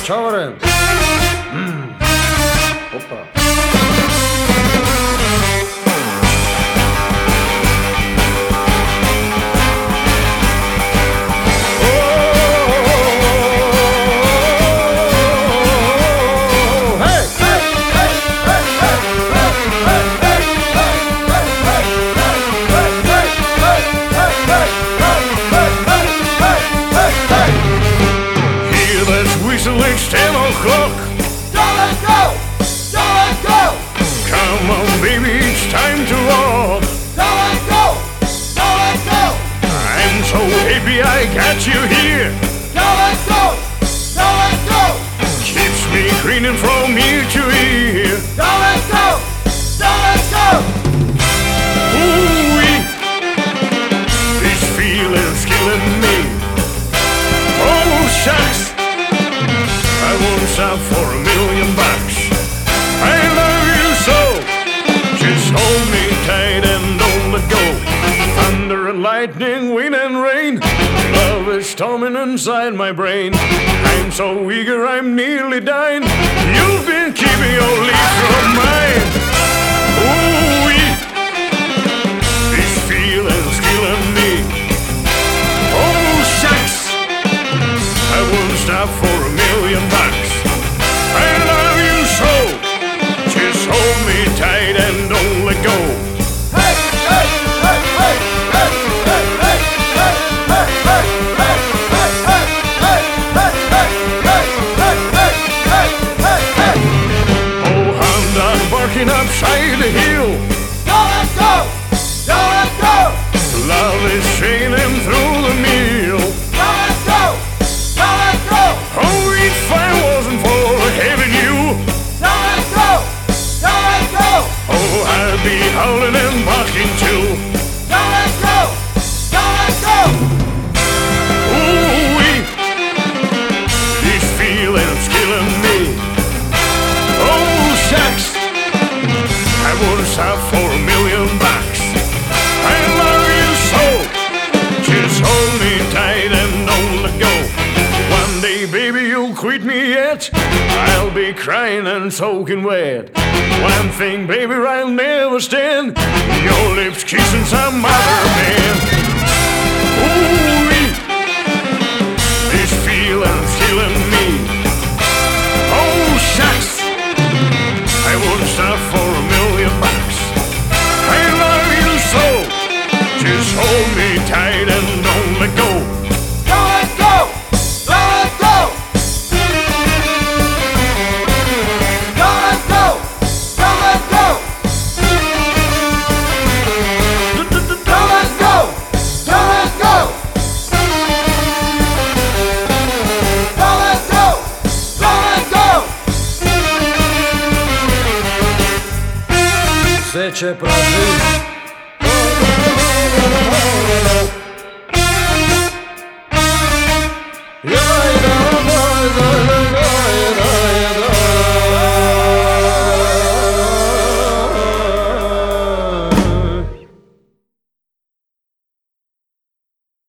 шаурен. Опа. It's 10 o'clock. Don't let go! Don't let go! Come on, baby, it's time to walk. Don't let go! Don't let go! I'm so happy I got you here. Don't let go! Don't let go! Keeps me grinning from ear to ear. Don't let go! Don't let go! Ooh-wee, this feeling's killing me. Oh, shucks, I won't stop for $1,000,000. I love you so, just hold me tight and don't let go. Thunder and lightning, wind and rain, love is storming inside my brain. I'm so eager, I'm nearly dying. You've been keeping your lips from mine. Ooh-wee, this feeling's killing me. Oh, shucks, I won't stop for $1,000,000. I love you so, just hold me tight and don't let go. Hey! Hey! Hey! Hey! Hey! Hey! Hey! Hey! Hey! Hey! Hey! Hey! Hey! Hey! Hey! Hey! Hey! Hey! Hey! Oh, Honda barking upside the hill. Don't let go! Don't let go! Love is trailing through the meal. Don't let go! Don't let go! Oh, if I wasn't for having you, Don't let go! Don't let go! oh, I'd be howling and barking too. Don't let go! Don't let go! Ooh-wee, this feeling's killing me. Oh, shucks, I wouldn't stop for $1,000,000. I love you so, just hold me tight and don't let go. One day, baby, you'll quit me yet. I'll be crying and soaking wet. One thing, baby, I'll never stand, your lips kissing some other man. Ooh-wee, this feeling's killing me. Oh, shucks, I wouldn't stop for $1,000,000. I love you so, just hold me tight and don't let go. Don't let go! Don't let go! Don't let go! Don't let go! Don't let go! Don't let go! Don't let go! Don't let go! Сече пражи.